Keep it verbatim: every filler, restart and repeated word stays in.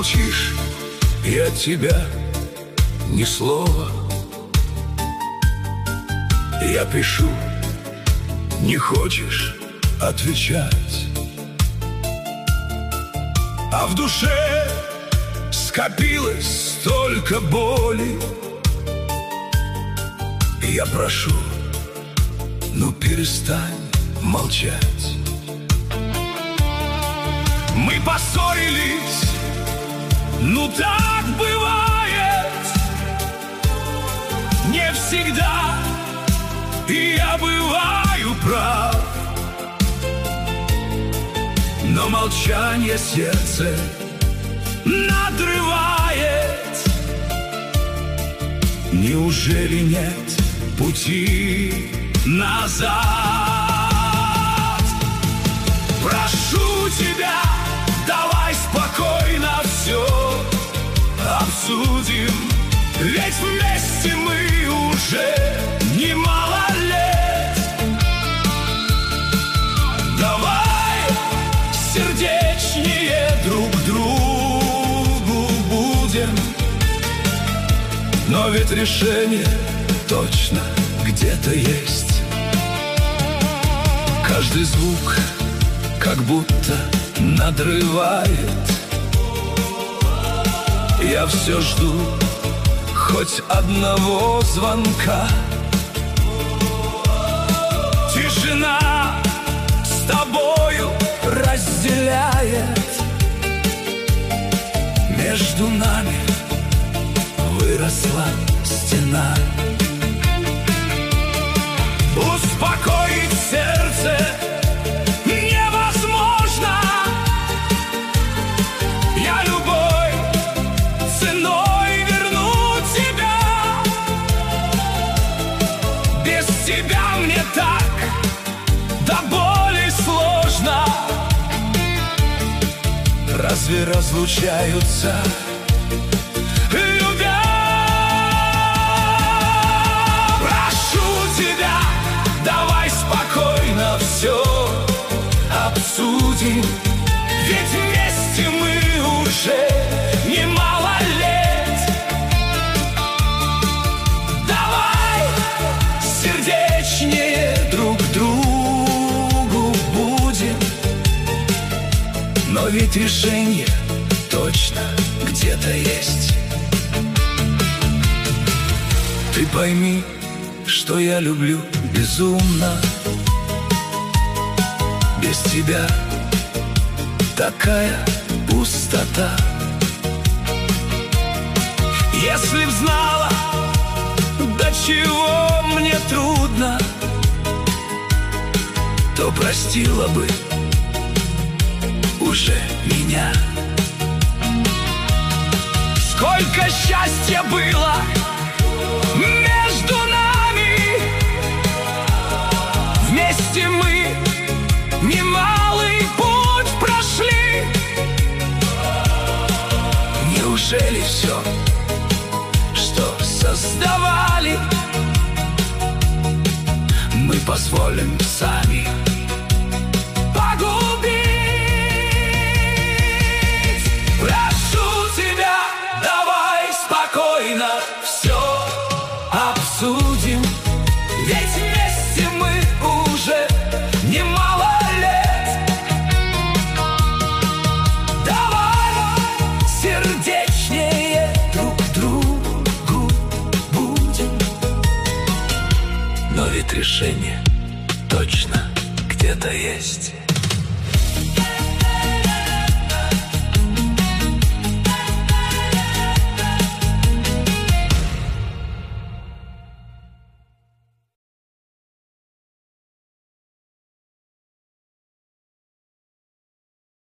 молчишь, и от тебя ни слова. Я пишу, не хочешь отвечать, а в душе скопилось столько боли. Я прошу, ну перестань молчать. Мы поссорились, ну так бывает. Не всегда и я бываю прав, но молчание сердце надрывает. Неужели нет пути назад? Прошу тебя, давай спокойно все обсудим, ведь вместе мы уже немало лет. Давай сердечнее друг другу будем, но ведь решение точно где-то есть. Каждый звук как будто надрывает. Я все жду хоть одного звонка. Тишина с тобою разделяет. Между нами выросла стена. Успокоить сердце невозможно. Я любой ценой верну тебя. Без тебя мне так до боли сложно. Разве разлучаются любя? Давай спокойно все обсудим, ведь вместе мы уже немало лет. Давай сердечнее друг другу будем, но ведь решение точно где-то есть. Ты пойми, что я люблю безумно. Без тебя такая пустота. Если б знала, до чего мне трудно, то простила бы уже меня. Сколько счастья было между нами, вместе мы немалый путь прошли. Неужели все, что создавали, мы позволим сами погубить? Прошу тебя, давай спокойно все обсудим, ведь вместе мы уже немало лет. Давай сердечнее друг другу будем, но ведь решение точно где-то есть.